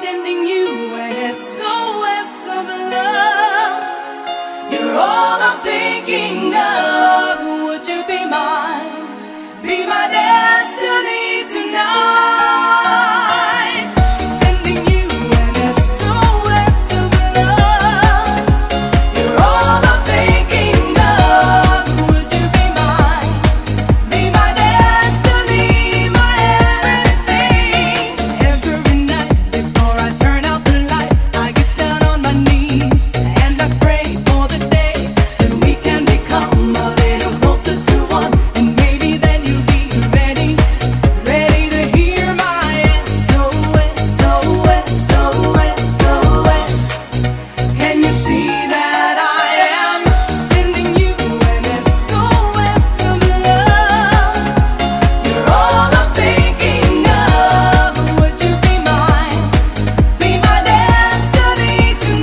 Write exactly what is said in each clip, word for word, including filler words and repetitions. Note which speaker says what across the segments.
Speaker 1: sending you an S O S of love. You're all I'm thinking of. Would you be mine? Be my destiny tonight. Sending you an S O S of love. You're all I'm thinking of. Would you be mine? Be my destiny, my everything. Every night before I turn out the light, I get down on my knees and I pray for the day that we can become a little closer to one. And maybe then you'll be ready, ready to hear my S O S, O S, O S, O S. Can you see that I am sending you an S O S of love? You're all I'm thinking of. Would you be mine? Be my destiny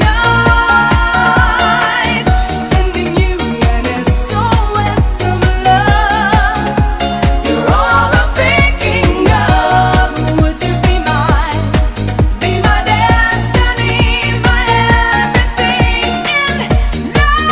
Speaker 1: tonight. Sending you an S O S of love. You're all I'm thinking of. Would you be mine? Be my destiny, my everything in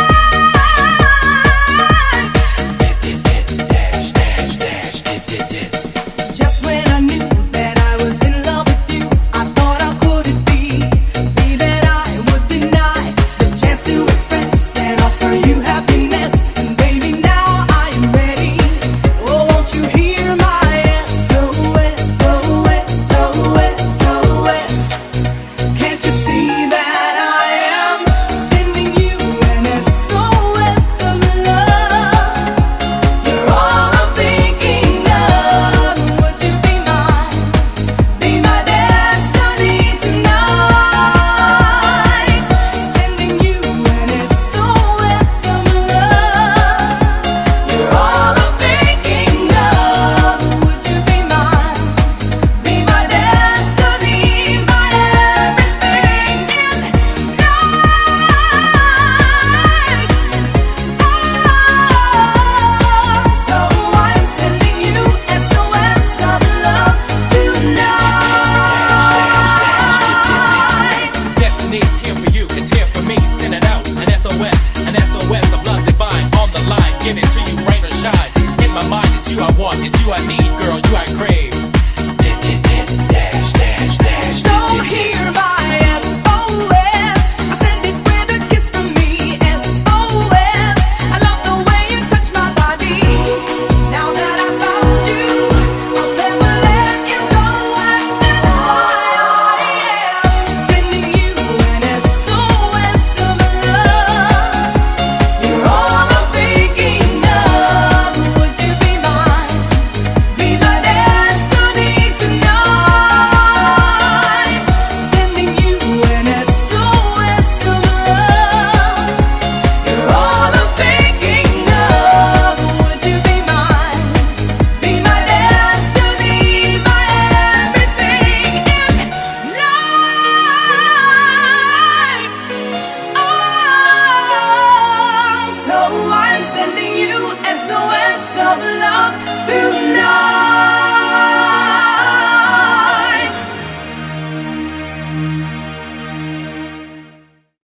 Speaker 1: life. Just when I knew that I was in love with you, I thought how could it be? Be that I would deny the chance to express and offer you happiness. And baby, now I am ready. Oh, won't you hear my S O S, O S, O S, O S? Can't you see that I am sending you an S O S of love? You're all I'm thinking of. Would you be mine? Be my destiny tonight. Sending you an S O S of love. You're all I'm thinking of. Would you be mine? Be my destiny, my everything in life. So I'm sending you S O S of love tonight.
Speaker 2: Destiny's here for you, it's here for me. Send it out, an S O S, an S O S of love divine. On the line, give it to you, rain or shine. In my mind, it's you I want, it's you I need, girl, you I crave. Dash, dash, dash.
Speaker 1: So hear my S O S. I send it with a kiss from me. S O S. I love the way you touch my body. Now that I found you, I'll never let you go, and that's why I am sending you an S O S of love. You're all I'm thinking of. Would you be mine? Be my destiny tonight. Sending you an S O S of love. You're all I'm thinking of. Would you be mine? Be my destiny, my everything in life. Oh, so I'm sending you S O S of love tonight.